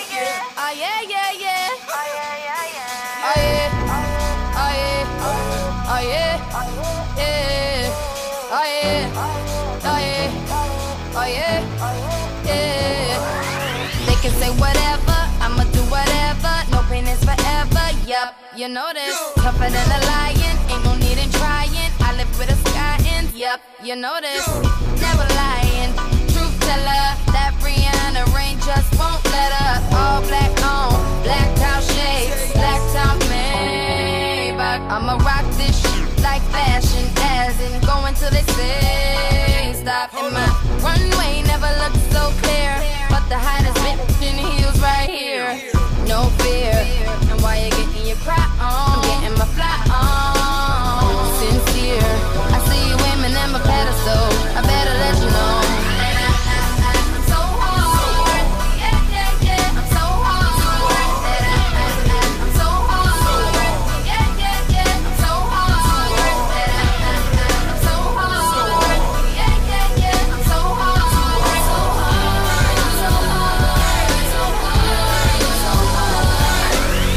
Oh yeah, yeah, yeah. Oh yeah. Oh yeah. Oh yeah. Yeah. Oh yeah. Oh yeah. Oh yeah. Yeah. They can say whatever, I'ma do whatever. No pain is forever. Yup, you know this. Tougher than a lion, ain't no need in trying. I live with a sky in. Yup, you know this. Never lying. Truth teller, that Rihanna rain just won't let up. All black on, black cow shades, black top Maybach. I'ma rock this shit like fashion, as in going till they say stop. And my runway never looked so clear, but the hottest bitch in heels right here. No fear, and while you're getting your cry on, I'm getting my fly on. Sincere, I see you aiming at my pedestal. I better let you know. I'm so hard, yeah, yeah, yeah. I'm so hard, I'm so hard, yeah, yeah, yeah. I'm so hard, I'm so hard, yeah, yeah, yeah. I'm so hard, so hard, so hard, so hard, so hard.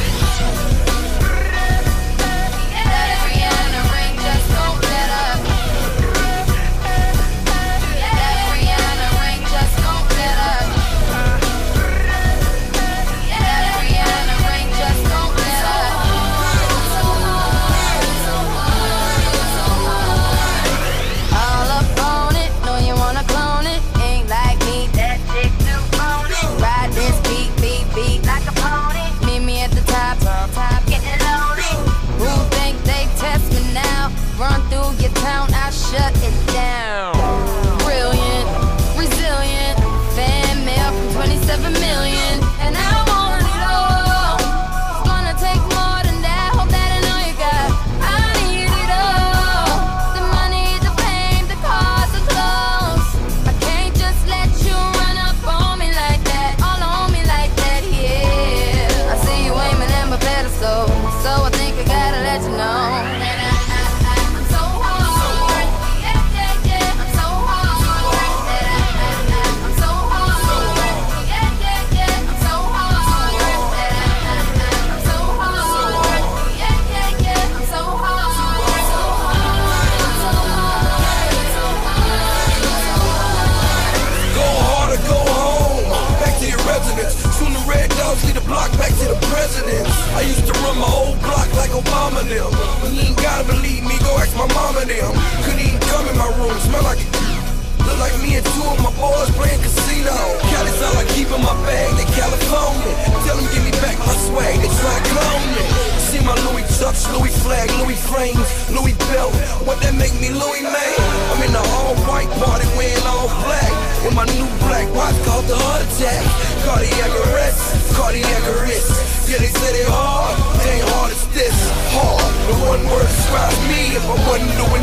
That Rihanna ring just won't let up. That Rihanna ring just won't let up. That Rihanna ring just won't let up. So hard, so hard, so hard. All up on it, know you wanna clone it. Ain't like me, that chick too phony. Ride this beat, beat, beat like a pony. Meet me at the top, getting lonely. Who think they test me now? Run through your town, I shut it down. Brilliant, resilient, fan mail from 27 million, and I want it all. It's gonna take more than that. Hope that I know you got. I need it all. The money, the fame, the cars, the clothes. I can't just let you run up on me like that, all on me like that. Yeah, I see you aiming at my pedestal, so I think I gotta let you know. I'm so hard, yeah, yeah, yeah. I'm so hard, I'm so hard, yeah, yeah, yeah. I'm so hard, I'm so hard, yeah, yeah, yeah. I'm so hard, so hard, so hard, so hard. Go hard or go home, back to your residence. Soon the red dogs lead the block back to the presidents. I used to run my old block like Obama and them. You ain't gotta believe me, go ask my mama and them. Couldn't even come in my room, smell like it. Look like me and two of my boys playing casino. Cali sound like keeping my bag, they California. Tell them give me back my swag, they try to clone me. See my Louis Chucks, Louis flag, Louis frames, Louis belt. What that make me Louis man? I'm in the all-white party wearing all black, with my new black watch called the heart attack. Cardiac arrest, cardiac arrest. Yeah, they say they hard, they ain't hard as this. Hard, the one word describes me if I wasn't doing